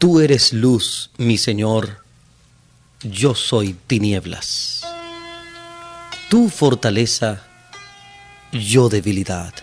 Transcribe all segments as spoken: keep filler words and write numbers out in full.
Tú eres luz, mi Señor, yo soy tinieblas. Tú fortaleza, yo debilidad.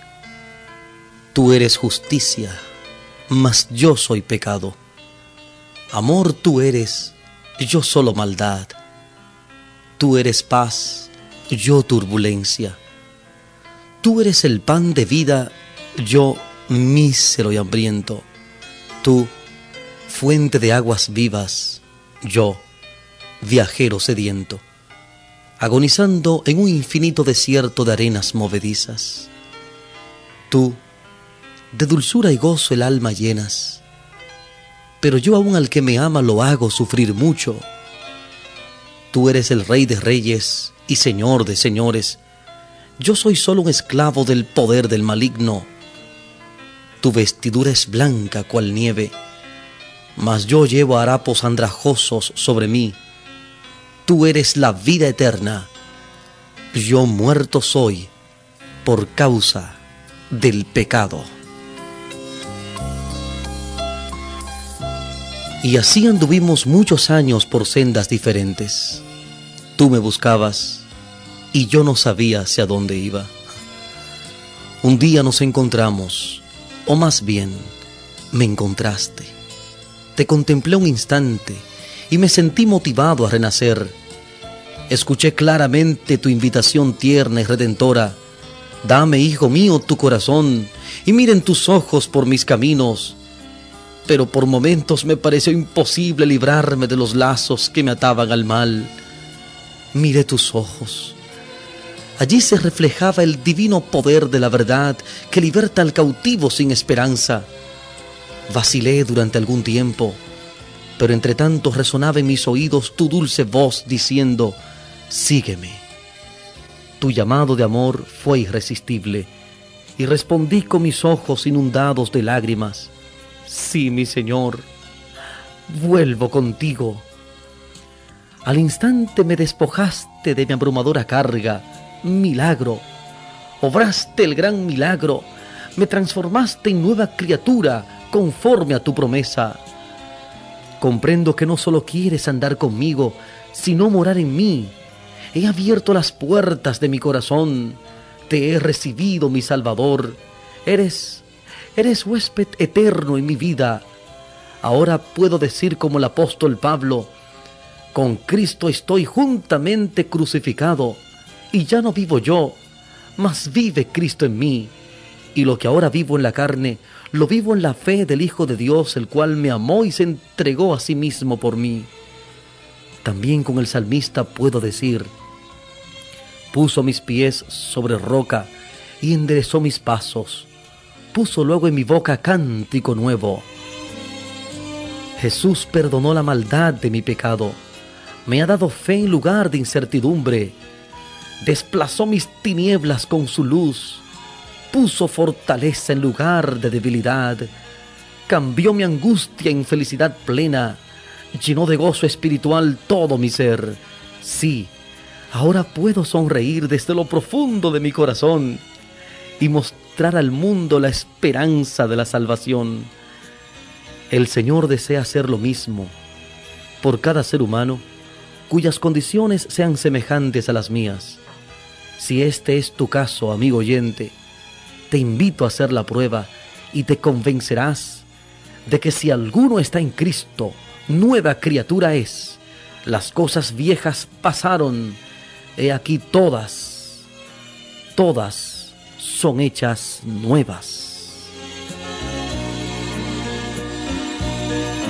Tú eres justicia, mas yo soy pecado. Amor tú eres, yo solo maldad. Tú eres paz, yo turbulencia. Tú eres el pan de vida, yo mísero y hambriento. Tú, fuente de aguas vivas, yo, viajero sediento, agonizando en un infinito desierto de arenas movedizas. Tú, de dulzura y gozo el alma llenas, pero yo aún al que me ama lo hago sufrir mucho. Tú eres el Rey de reyes y Señor de señores, yo soy solo un esclavo del poder del maligno. Tu vestidura es blanca cual nieve, mas yo llevo harapos andrajosos sobre mí. Tú eres la vida eterna, yo muerto soy por causa del pecado. Y así anduvimos muchos años por sendas diferentes. Tú me buscabas y yo no sabía hacia dónde iba. Un día nos encontramos, o más bien, me encontraste. Te contemplé un instante y me sentí motivado a renacer. Escuché claramente tu invitación tierna y redentora. Dame, hijo mío, tu corazón y miren tus ojos por mis caminos. Pero por momentos me pareció imposible librarme de los lazos que me ataban al mal. Miré tus ojos. Allí se reflejaba el divino poder de la verdad que liberta al cautivo sin esperanza. Vacilé durante algún tiempo, pero entre tanto resonaba en mis oídos tu dulce voz diciendo: sígueme. Tu llamado de amor fue irresistible y respondí con mis ojos inundados de lágrimas: sí, mi Señor, vuelvo contigo. Al instante me despojaste de mi abrumadora carga. Milagro, obraste el gran milagro, me transformaste en nueva criatura conforme a tu promesa. Comprendo que no solo quieres andar conmigo, sino morar en mí. He abierto las puertas de mi corazón, te he recibido, mi Salvador. Eres, eres huésped eterno en mi vida. Ahora puedo decir como el apóstol Pablo: con Cristo estoy juntamente crucificado, y ya no vivo yo, mas vive Cristo en mí. Y lo que ahora vivo en la carne, lo vivo en la fe del Hijo de Dios, el cual me amó y se entregó a sí mismo por mí. También con el salmista puedo decir: puso mis pies sobre roca y enderezó mis pasos. Puso luego en mi boca cántico nuevo. Jesús perdonó la maldad de mi pecado. Me ha dado fe en lugar de incertidumbre. Desplazó mis tinieblas con su luz. Puso fortaleza en lugar de debilidad. Cambió mi angustia en felicidad plena. Llenó de gozo espiritual todo mi ser. Sí, ahora puedo sonreír desde lo profundo de mi corazón y mostrar al mundo la esperanza de la salvación. El Señor desea hacer lo mismo por cada ser humano cuyas condiciones sean semejantes a las mías. Si este es tu caso, amigo oyente, te invito a hacer la prueba y te convencerás de que si alguno está en Cristo, nueva criatura es. Las cosas viejas pasaron, he aquí todas, todas son hechas nuevas.